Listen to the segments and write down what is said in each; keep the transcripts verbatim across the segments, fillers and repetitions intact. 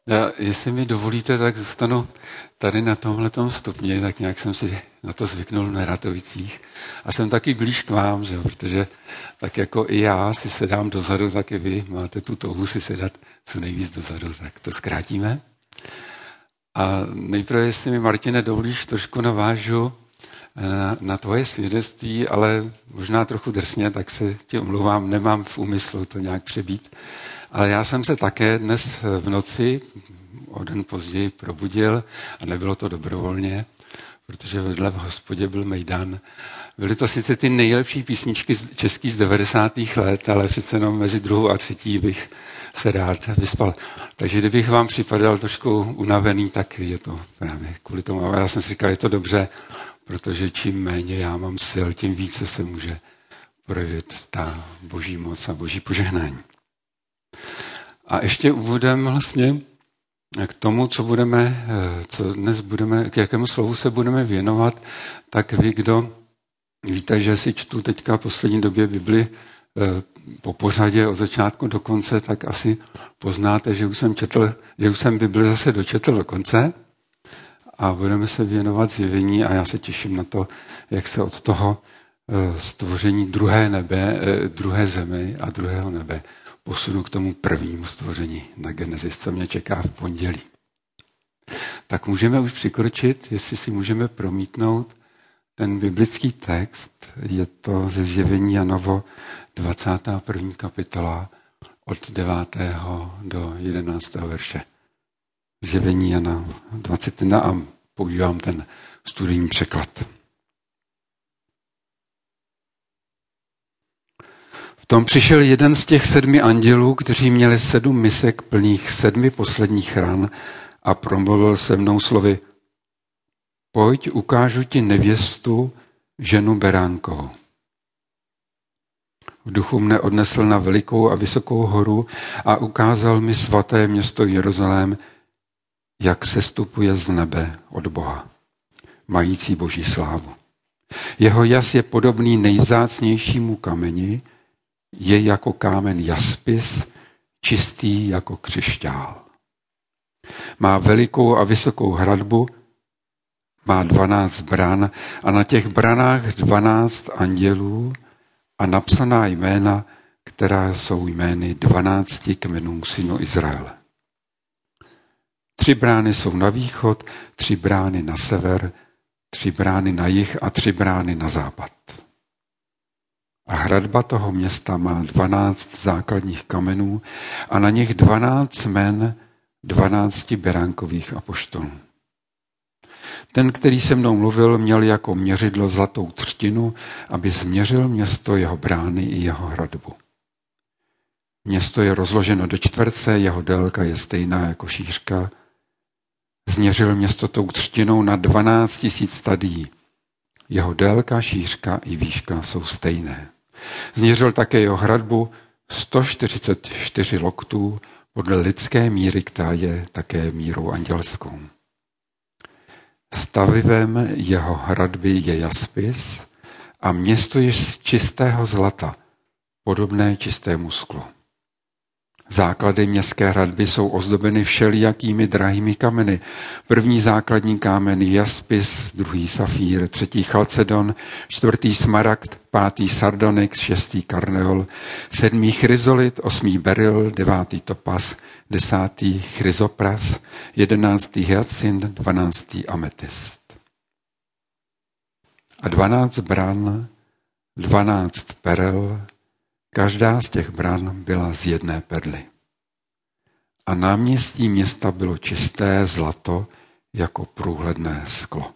Já, jestli mi dovolíte, tak zůstanu tady na tomhletom stupni, tak nějak jsem si na to zvyknul v Neratovicích. A jsem taky blíž k vám, že? Protože tak jako i já si sedám dozadu, tak i vy máte tu touhu si sedat co nejvíc dozadu, tak to zkrátíme. A nejprve, jestli mi, Martine, dovolíš, trošku navážu na, na tvoje svědectví, ale možná trochu drsně, tak se ti omlouvám, nemám v úmyslu to nějak přebít. Ale já jsem se také dnes v noci, o den později, probudil a nebylo to dobrovolně, protože vedle v hospodě byl mejdan. Byly to sice ty nejlepší písničky český z devadesátých let, ale přece jenom mezi druhou a třetí bych se rád vyspal. Takže kdybych vám připadal trošku unavený, tak je to právě kvůli tomu. A já jsem si říkal, je to dobře, protože čím méně já mám sil, tím více se může projevit ta boží moc a boží požehnání. A ještě úvodem vlastně k tomu, co budeme, co dnes budeme, k jakému slovu se budeme věnovat, tak vy, kdo víte, že si čtu teďka v poslední době Bibli po pořadě od začátku do konce, tak asi poznáte, že už jsem četl, že už jsem Bibli zase dočetl do konce a budeme se věnovat zjevení a já se těším na to, jak se od toho stvoření druhé nebe, druhé zemi a druhého nebe posunu k tomu prvnímu stvoření na Genesis, co mě čeká v pondělí. Tak můžeme už přikročit, jestli si můžeme promítnout ten biblický text. Je to ze Zjevení Janovo dvacátá první kapitola od devátého do jedenáctého verše. Zjevení Jana dvacet jedna a používám ten studijní překlad. V tom přišel jeden z těch sedmi andělů, kteří měli sedm misek plných sedmi posledních ran a promluvil se mnou slovy: Pojď, ukážu ti nevěstu, ženu beránkovou. V duchu mne odnesl na velikou a vysokou horu a ukázal mi svaté město Jeruzalém, jak sestupuje z nebe od Boha, mající boží slávu. Jeho jas je podobný nejvzácnějšímu kameni, je jako kámen jaspis, čistý jako křišťál. Má velikou a vysokou hradbu, má dvanáct bran a na těch branách dvanáct andělů a napsaná jména, která jsou jmény dvanácti kmenů synů Izraele. Tři brány jsou na východ, tři brány na sever, tři brány na jih a tři brány na západ. A hradba toho města má dvanáct základních kamenů a na nich dvanáct jmen dvanácti beránkových apoštolů. Ten, který se mnou mluvil, měl jako měřidlo zlatou třtinu, aby změřil město, jeho brány i jeho hradbu. Město je rozloženo do čtverce, jeho délka je stejná jako šířka. Změřil město tou třtinou na dvanáct tisíc stadií. Jeho délka, šířka i výška jsou stejné. Změřil také jeho hradbu sto čtyřicet čtyři loktů podle lidské míry, která je také mírou andělskou. Stavivem jeho hradby je jaspis a město je z čistého zlata, podobné čistému sklu. Základy městské hradby jsou ozdobeny všelijakými drahými kameny. První základní kámen je jaspis, druhý safír, třetí chalcedon, čtvrtý smaragd, pátý sardonyx, šestý karneol, sedmý chryzolit, osmý beryl, devátý topas, desátý chryzopras, jedenáctý hyacint, dvanáctý ametist. A dvanáct bran, dvanáct perel, každá z těch bran byla z jedné perly. A náměstí města bylo čisté zlato jako průhledné sklo.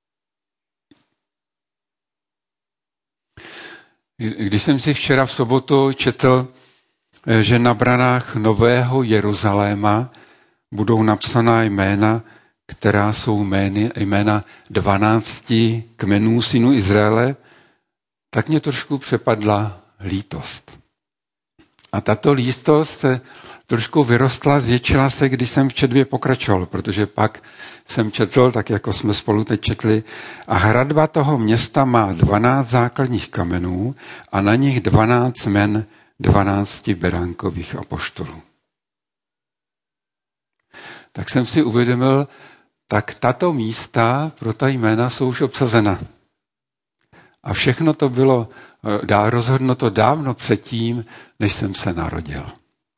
Když jsem si včera v sobotu četl, že na branách Nového Jeruzaléma budou napsaná jména, která jsou jmény, jména dvanácti kmenů synů Izraele, tak mě trošku přepadla lítost. A tato lítost se trošku vyrostla, zvětšila se, když jsem v četbě pokračoval, protože pak jsem četl, tak jako jsme spolu teď četli, a hradba toho města má dvanáct základních kamenů a na nich dvanáct jmen dvanácti beránkových apoštolů. tak jsem si uvědomil, tak tato místa pro ta jména jsou už obsazena. A všechno to bylo dá rozhodnuto dávno předtím, než jsem se narodil.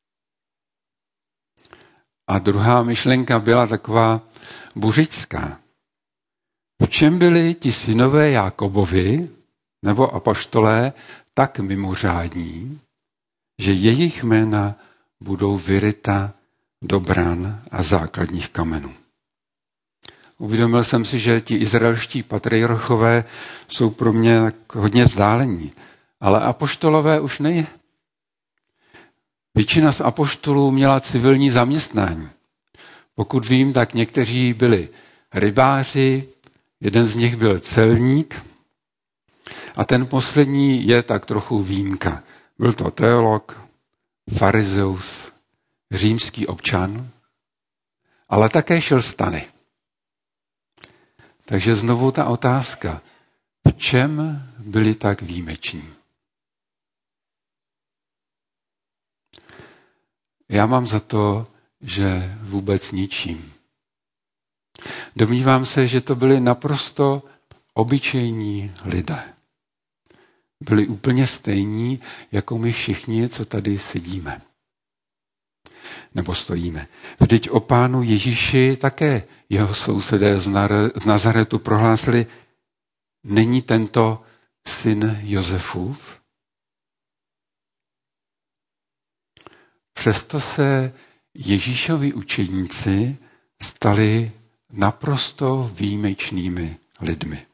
A druhá myšlenka byla taková buřická. V čem byli ti synové Jákobovi nebo apoštolé tak mimořádní, že jejich jména budou vyryta do bran a základních kamenů? Uvědomil jsem si, že ti izraelští patriarchové jsou pro mě tak hodně vzdálení, ale apoštolové už ne. Většina z apoštolů měla civilní zaměstnání. Pokud vím, tak někteří byli rybáři, jeden z nich byl celník a ten poslední je tak trochu výjimka. Byl to teolog, farizeus, římský občan, ale také šel stany. Takže znovu ta otázka, v čem byli tak výjimeční? Já mám za to, že vůbec ničím. Domnívám se, že to byli naprosto obyčejní lidé. Byli úplně stejní, jako my všichni, co tady sedíme. Nebo stojíme. Vždyť o Pánu Ježíši také jeho sousedé z Nazaretu prohlásili, není tento syn Josefův? Přesto se Ježíšovi učedníci stali naprosto výjimečnými lidmi.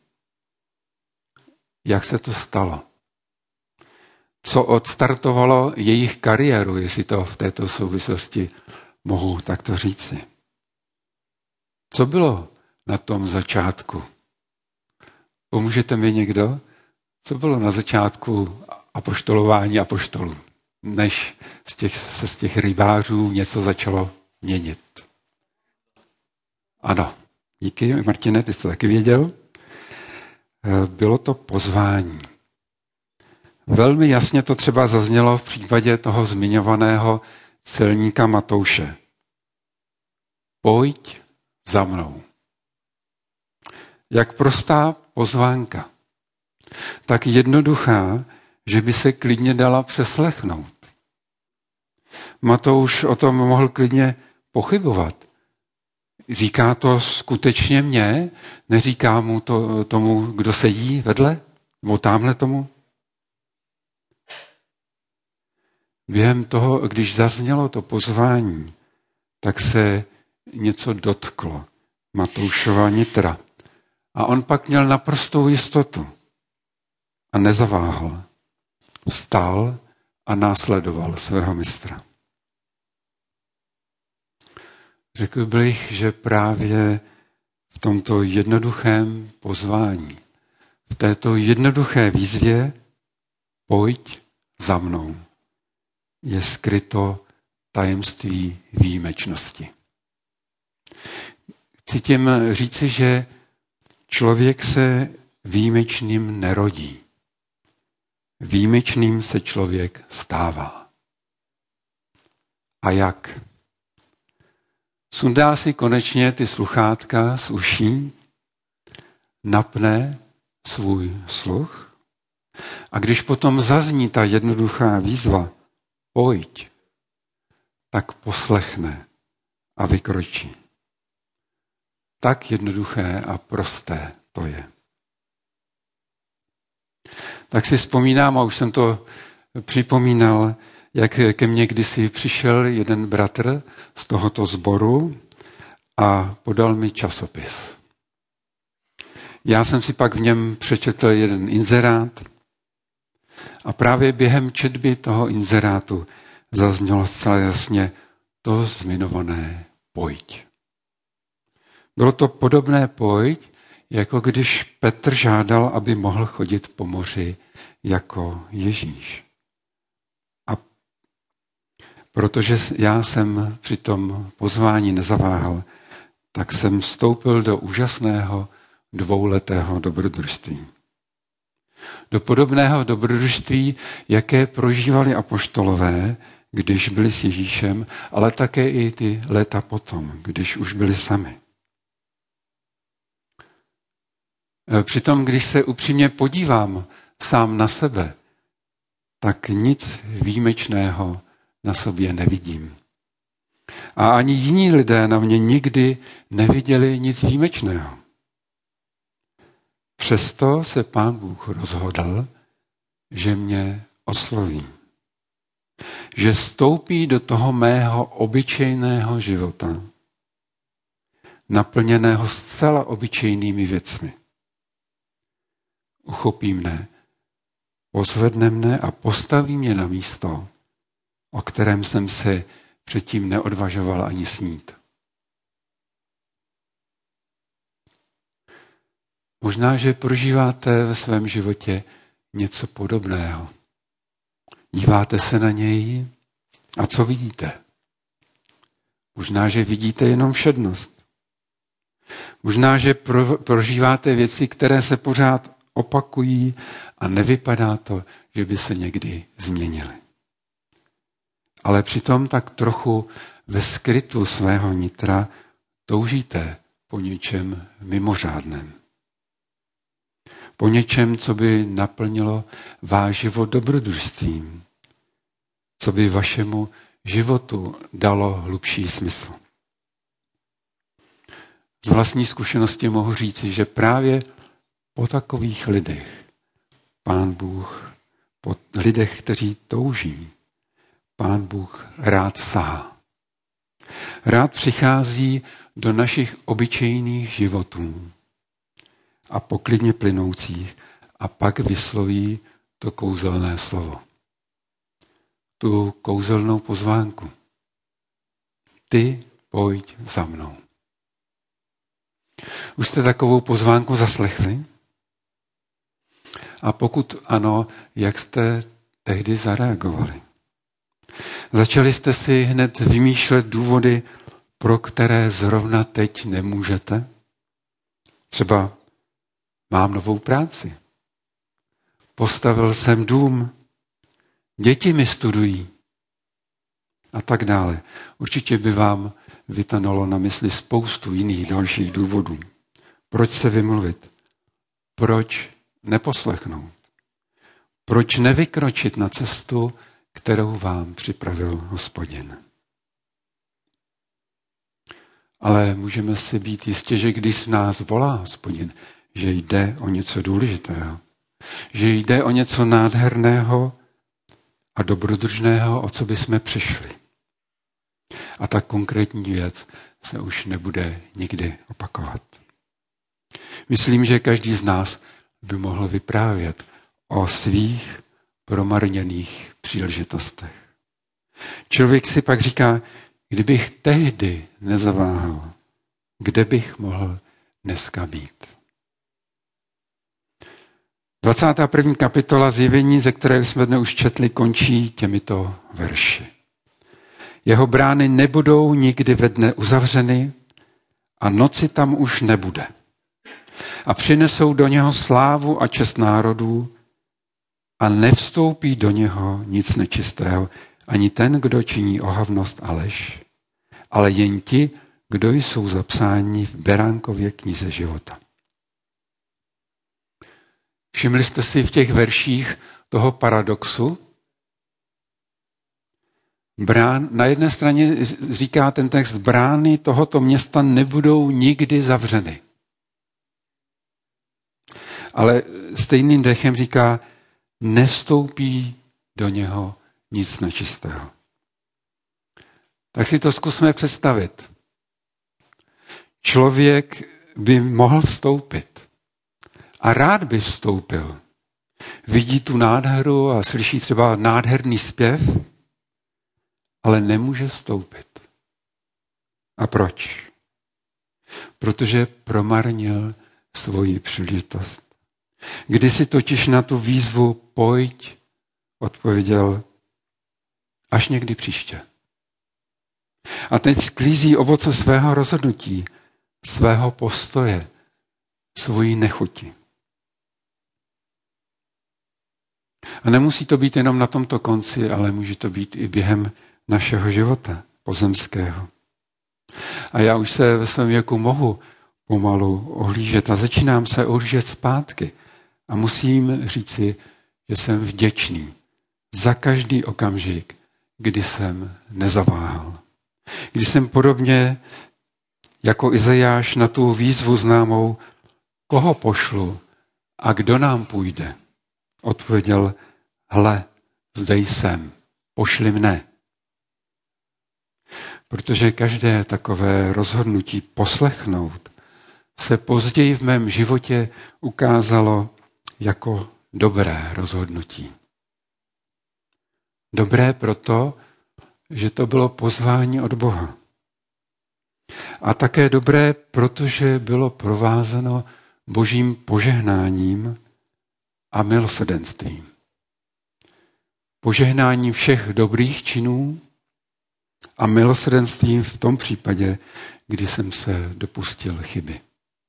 Jak se to stalo? Co odstartovalo jejich kariéru, jestli to v této souvislosti mohu takto říci? Co bylo na tom začátku? Pomůžete mi někdo? Co bylo na začátku apoštolování apoštolů, než z těch, se z těch rybářů něco začalo měnit? Ano, díky, Martine, ty jsi to taky věděl. Bylo to pozvání. Velmi jasně to třeba zaznělo v případě toho zmiňovaného celníka Matouše. Pojď za mnou. Jak prostá pozvánka, tak jednoduchá, že by se klidně dala přeslechnout. Matouš o tom mohl klidně pochybovat. Říká to skutečně mně? Neříká mu to tomu, kdo sedí vedle? Nebo tamhle tomu? Během toho, když zaznělo to pozvání, tak se něco dotklo Matoušova nitra. A on pak měl naprostou jistotu a nezaváhal. Vstal a následoval svého mistra. Řekl bych, že právě v tomto jednoduchém pozvání, v této jednoduché výzvě pojď za mnou, je skryto tajemství výjimečnosti. Chci tím říci, že člověk se výjimečným nerodí. Výjimečným se člověk stává. A jak? Sundá si konečně ty sluchátka z uší, napne svůj sluch a když potom zazní ta jednoduchá výzva pojď, tak poslechne a vykročí. Tak jednoduché a prosté to je. Tak si vzpomínám, a už jsem to připomínal, jak ke mně kdysi přišel jeden bratr z tohoto sboru a podal mi časopis. Já jsem si pak v něm přečetl jeden inzerát a právě během četby toho inzerátu zaznělo zcela jasně to zmiňované pojď. Bylo to podobné pojď, jako když Petr žádal, aby mohl chodit po moři jako Ježíš. A protože já jsem při tom pozvání nezaváhal, tak jsem vstoupil do úžasného dvouletého dobrodružství. Do podobného dobrodružství, jaké prožívali apoštolové, když byli s Ježíšem, ale také i ty léta potom, když už byli sami. Přitom, když se upřímně podívám sám na sebe, tak nic výjimečného na sobě nevidím. A ani jiní lidé na mě nikdy neviděli nic výjimečného. Přesto se Pán Bůh rozhodl, že mě osloví. Že vstoupí do toho mého obyčejného života, naplněného zcela obyčejnými věcmi. Uchopí mne, pozvedne mne a postaví mě na místo, o kterém jsem se předtím neodvažoval ani snít. Možná, že prožíváte ve svém životě něco podobného. Díváte se na něj a co vidíte? Možná, že vidíte jenom všednost. Možná, že pro, prožíváte věci, které se pořád opakují a nevypadá to, že by se někdy změnily. Ale přitom tak trochu ve skrytu svého nitra toužíte po něčem mimořádném. Po něčem, co by naplnilo váš život dobrodružstvím, co by vašemu životu dalo hlubší smysl. Z vlastní zkušenosti mohu říci, že právě po takových lidech Pán Bůh, po lidech, kteří touží, Pán Bůh rád sahá. Rád přichází do našich obyčejných životů a poklidně plynoucích a pak vysloví to kouzelné slovo. Tu kouzelnou pozvánku. Ty pojď za mnou. Už jste takovou pozvánku zaslechli? A pokud ano, jak jste tehdy zareagovali? Začali jste si hned vymýšlet důvody, pro které zrovna teď nemůžete? Třeba mám novou práci. Postavil jsem dům. Děti mi studují. A tak dále. Určitě by vám vytanulo na mysli spoustu jiných dalších důvodů. Proč se vymluvit? Proč neposlechnout? Proč nevykročit na cestu, kterou vám připravil Hospodin? Ale můžeme si být jistě, že když nás volá Hospodin, že jde o něco důležitého, že jde o něco nádherného a dobrodružného, o co bychom přišli. A ta konkrétní věc se už nebude nikdy opakovat. Myslím, že každý z nás by mohl vyprávět o svých promarněných příležitostech. Člověk si pak říká, kdybych tehdy nezaváhal, kde bych mohl dneska být. dvacátá první kapitola Zjevení, ze které jsme dnes už četli, končí těmito verši. Jeho brány nebudou nikdy ve dne uzavřeny a noci tam už nebude. A přinesou do něho slávu a čest národů a nevstoupí do něho nic nečistého, ani ten, kdo činí ohavnost a lež, ale jen ti, kdo jsou zapsáni v Beránkově knize života. Všimli jste si v těch verších toho paradoxu? Brán, na jedné straně říká ten text, brány tohoto města nebudou nikdy zavřeny. Ale stejným dechem říká, nevstoupí do něho nic nečistého. Tak si to zkusme představit. Člověk by mohl vstoupit a rád by vstoupil. Vidí tu nádheru a slyší třeba nádherný zpěv, ale nemůže vstoupit. A proč? Protože promarnil svoji příležitost. Kdysi totiž na tu výzvu pojď odpověděl až někdy příště. A teď sklízí ovoce svého rozhodnutí, svého postoje, svojí nechuti. A nemusí to být jenom na tomto konci, ale může to být i během našeho života pozemského. A já už se ve svém věku mohu pomalu ohlížet a začínám se ohlížet zpátky. A musím říci, že jsem vděčný za každý okamžik, kdy jsem nezaváhal. Kdy jsem podobně jako Izajáš na tu výzvu známou, koho pošlu a kdo nám půjde, odpověděl, hle, zde jsem, pošli mne. Protože každé takové rozhodnutí poslechnout se později v mém životě ukázalo jako dobré rozhodnutí. Dobré proto, že to bylo pozvání od Boha. A také dobré, protože bylo provázeno Božím požehnáním a milosrdenstvím. Požehnáním všech dobrých činů a milosrdenstvím v tom případě, kdy jsem se dopustil chyby.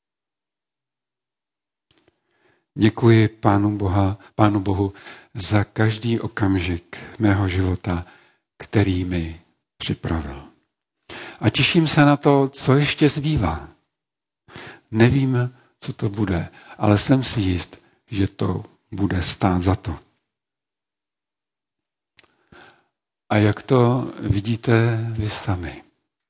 Děkuji Pánu, Boha, Pánu Bohu za každý okamžik mého života, který mi připravil. A těším se na to, co ještě zbývá. Nevím, co to bude, ale jsem si jist, že to bude stát za to. A jak to vidíte vy sami?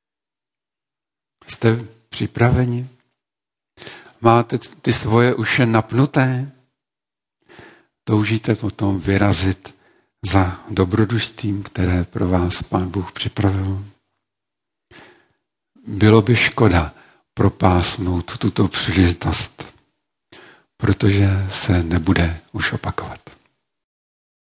Jste připraveni? Máte ty svoje uše napnuté? Toužíte potom vyrazit za dobrodružstvím, které pro vás Pán Bůh připravil? Bylo by škoda propásnout tuto příležitost, protože se nebude už opakovat.